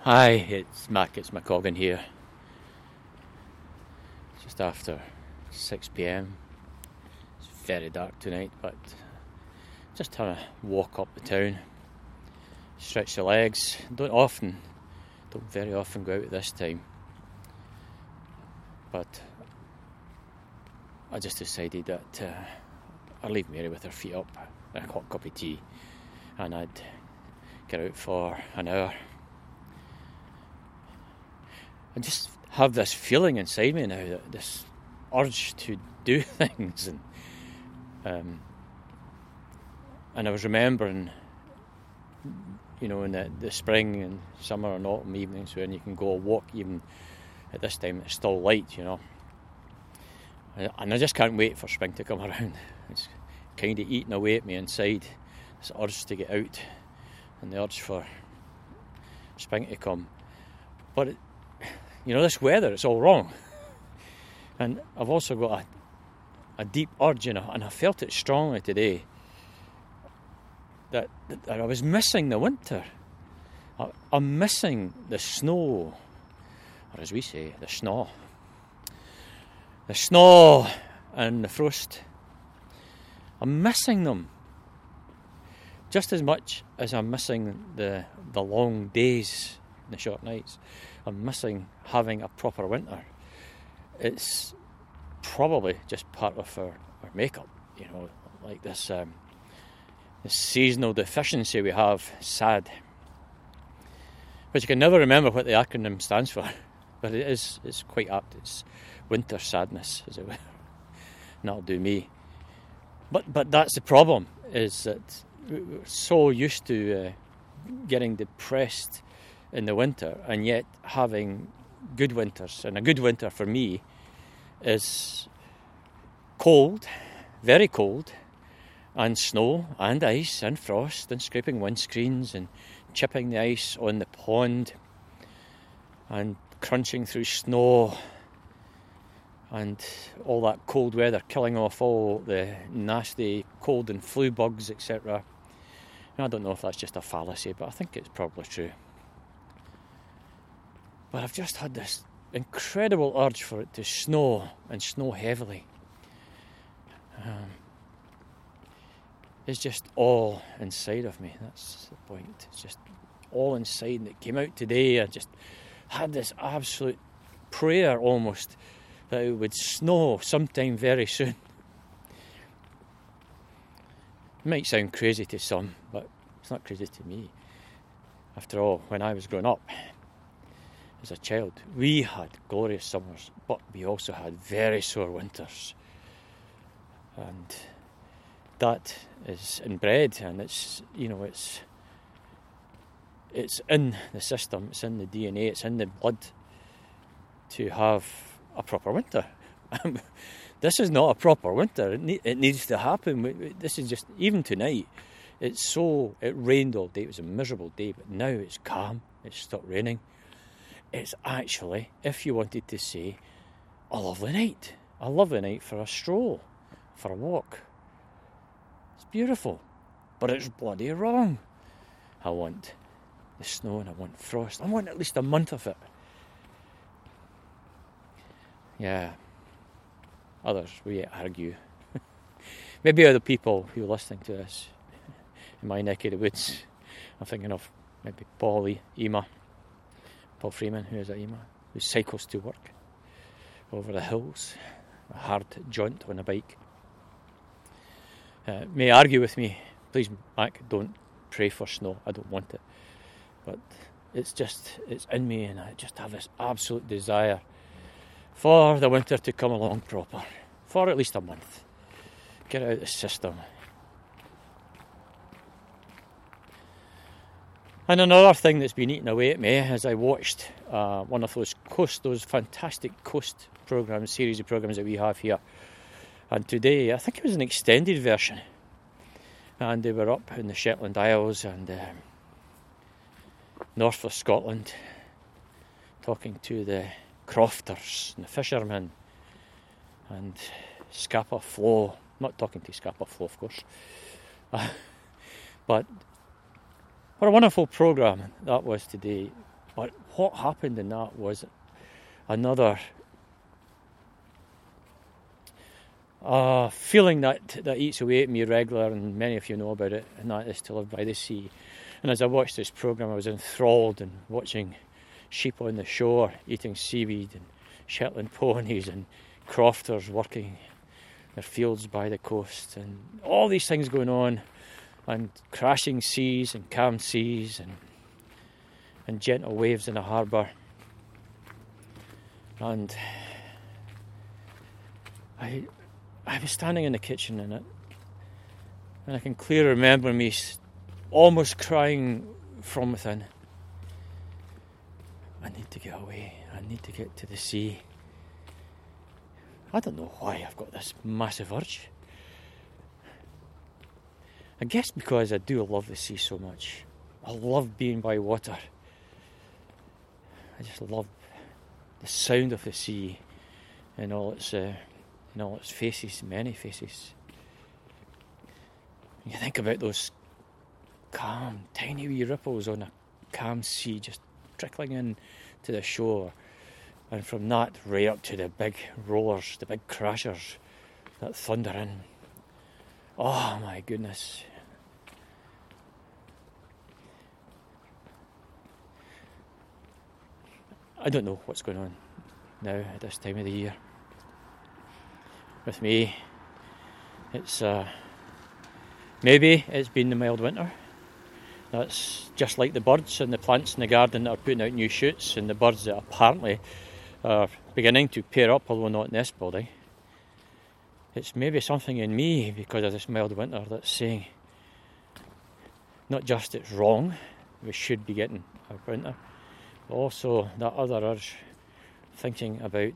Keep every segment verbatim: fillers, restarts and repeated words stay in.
Hi, it's Mac, it's McCoggan here. Just after six p.m. It's very dark tonight, but just trying to walk up the town, stretch the legs. Don't often, don't very often go out at this time, but I just decided that uh, I'd leave Mary with her feet up and a hot cup of tea, and I'd get out for an hour. I just have this feeling inside me now, that this urge to do things, and um, and I was remembering, you know, in the, the spring and summer and autumn evenings when you can go a walk even at this time it's still light, you know, and I just can't wait for spring to come around. It's kind of eating away at me inside, this urge to get out and the urge for spring to come. But it, you know, this weather, it's all wrong. And I've also got a, a deep urge, and I, and I felt it strongly today, that, that I was missing the winter. I, I'm missing the snow, or as we say, the snow. The snow and the frost. I'm missing them just as much as I'm missing the the long days and the short nights. I'm missing having a proper winter. It's probably just part of our, our makeup, you know, like this, um, this seasonal deficiency we have, SAD, which you can never remember what the acronym stands for, but it is, it's quite apt. It's winter sadness, as it were. And that'll do me. But but that's the problem, is that we're so used to uh, getting depressed in the winter, and yet having good winters. And a good winter for me is cold, very cold, and snow and ice and frost and scraping windscreens and chipping the ice on the pond and crunching through snow and all that cold weather killing off all the nasty cold and flu bugs, et cetera. I don't know if that's just a fallacy, but I think it's probably true. But I've just had this incredible urge for it to snow, and snow heavily. Um, it's just all inside of me. That's the point. It's just all inside. And it came out today. I just had this absolute prayer almost that it would snow sometime very soon. It might sound crazy to some, but it's not crazy to me. After all, when I was growing up, as a child, we had glorious summers, but we also had very sore winters. And that is inbred, and it's, you know, it's it's in the system, it's in the D N A, it's in the blood to have a proper winter. This is not a proper winter. It, ne- it needs to happen. This is just, even tonight, it's so, it rained all day. It was a miserable day, but now it's calm. It's stopped raining. It's actually, if you wanted to say, a lovely night. A lovely night for a stroll, for a walk. It's beautiful, but it's bloody wrong. I want the snow and I want frost. I want at least a month of it. Yeah. Others, we argue. Maybe other people who are listening to this in my neck of the woods. I'm thinking of maybe Paul e- Ema. Paul Freeman, who is at Ema, who cycles to work over the hills, a hard jaunt on a bike. Uh, may argue with me, please, Mac, don't pray for snow. I don't want it. But it's just, it's in me, and I just have this absolute desire for the winter to come along proper, for at least a month. Get it out of the system. And another thing that's been eating away at me as I watched uh, one of those coast, those fantastic coast programmes, series of programmes that we have here. And today, I think it was an extended version. And they were up in the Shetland Isles and um, north of Scotland, talking to the crofters and the fishermen and Scapa Flow. I'm not talking to Scapa Flow, of course. Uh, but what a wonderful programme that was today. But what happened in that was another uh, feeling that, that eats away at me regular, and many of you know about it, and that is to live by the sea. And as I watched this programme, I was enthralled in watching sheep on the shore eating seaweed, and Shetland ponies and crofters working their fields by the coast, and all these things going on, and crashing seas and calm seas and and gentle waves in the harbour. And I I was standing in the kitchen in it, and I can clearly remember me almost crying from within. I need to get away. I need to get to the sea. I don't know why I've got this massive urge. I guess because I do love the sea so much. I love being by water. I just love the sound of the sea in all its, uh, in all its faces, many faces. You think about those calm, tiny wee ripples on a calm sea just trickling in to the shore, and from that right up to the big rollers, the big crashers that thunder in. Oh my goodness. I don't know what's going on now at this time of the year. With me, it's uh, maybe it's been the mild winter. That's just like the birds and the plants in the garden that are putting out new shoots, and the birds that apparently are beginning to pair up, although not nest building. It's maybe something in me because of this mild winter that's saying not just it's wrong, we should be getting a winter, but also that other urge, thinking about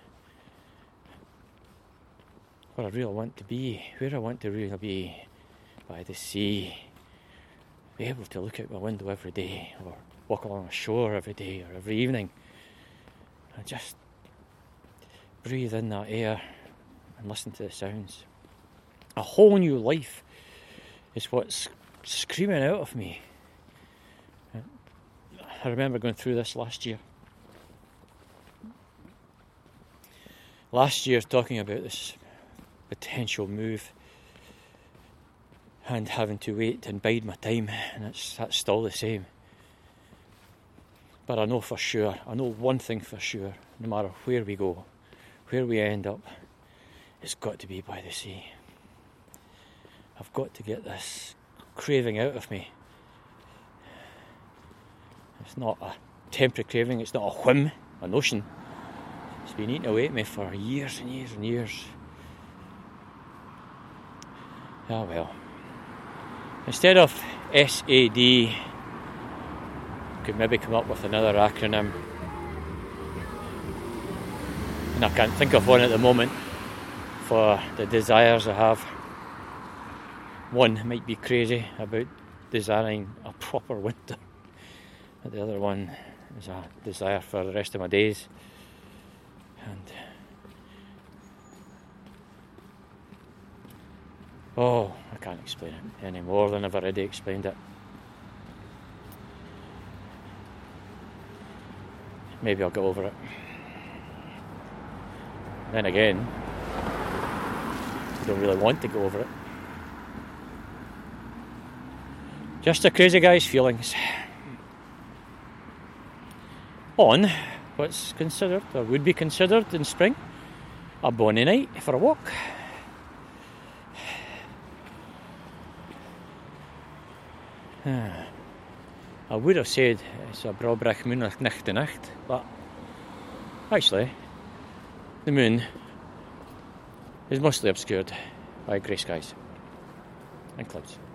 where I really want to be, where I want to really be, by the sea. Be able to look out my window every day, or walk along a shore every day or every evening, and just breathe in that air and listen to the sounds. A whole new life is what's screaming out of me. I remember going through this last year. Last year, talking about this potential move and having to wait and bide my time, and it's, that's still the same. But I know for sure, I know one thing for sure, no matter where we go, where we end up, it's got to be by the sea. I've got to get this craving out of me. It's not a temporary craving, it's not a whim, a notion. It's been eating away at me for years and years and years. Ah well. Instead of S A D, could maybe come up with another acronym. And I can't think of one at the moment for the desires I have. One might be crazy about desiring a proper winter. And the other one is a desire for the rest of my days. And oh, I can't explain it any more than I've already explained it. Maybe I'll go over it. Then again, I don't really want to go over it. Just a crazy guy's feelings on what's considered, or would be considered in spring, a bonny night for a walk. I would have said it's a Brabrach Moonach Nacht de Nacht, but actually the moon is mostly obscured by grey skies and clouds.